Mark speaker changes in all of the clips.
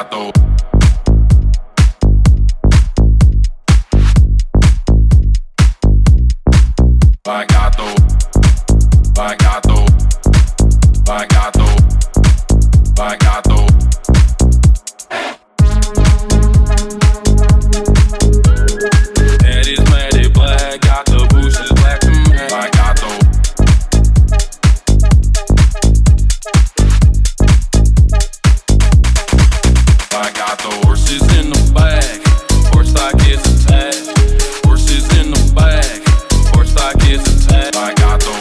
Speaker 1: gato. Vai gato. Vai gato. Vai gato. Vai gato. Head is matted black, got the bushes black to match. Vai gato. Vai gato. Horses in the back, horse stock is attached. Horses in the back, horse stock is attached. Vai gato.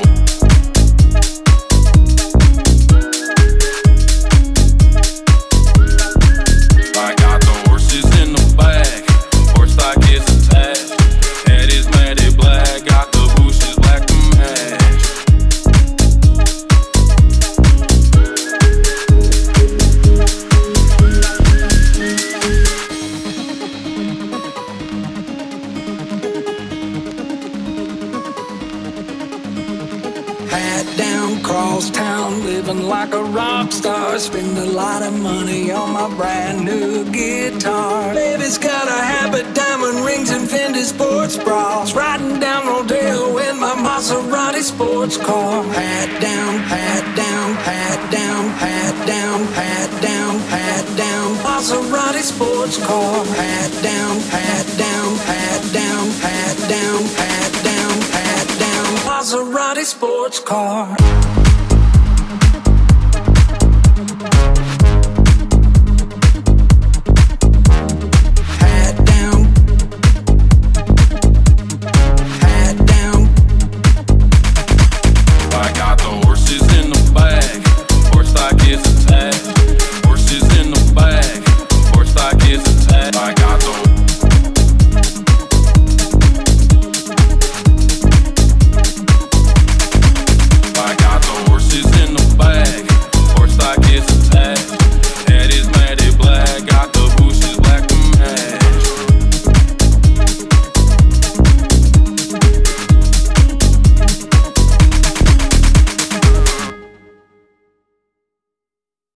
Speaker 1: Vai gato. Horses in the back, horse stock is attached. Head is matted black, got the bushes black to match.
Speaker 2: Hat down, cross town, living like a rock star. Spend a lot of money on my brand new guitar. Baby's got a habit, diamond rings and Fendi sports bras. Riding down Rodeo in my Maserati sports car. Hat down, hat down, hat down, hat down, hat down, hat down. Maserati sports car. Hat down, hat down, hat down, hat down, hat down, hat down. Maserati sports car.